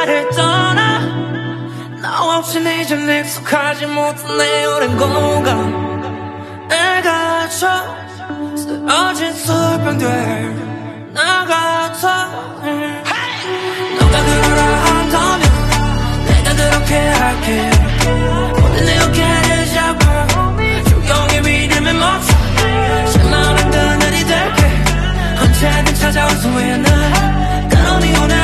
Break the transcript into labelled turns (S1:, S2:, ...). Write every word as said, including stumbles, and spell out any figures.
S1: 나를 떠나 너 없인 이젠 익숙하지 못한 내 오랜 공간 날 갇혀 쓰러진 술병들 나 같아 너가 그러라 한다면 내가 그렇게 할게 오늘 내 어깨를 잡고 조용히 믿음에 멈춰 제 마음은 그늘이 될게 언제든 찾아올 수 있는 그런 이 오늘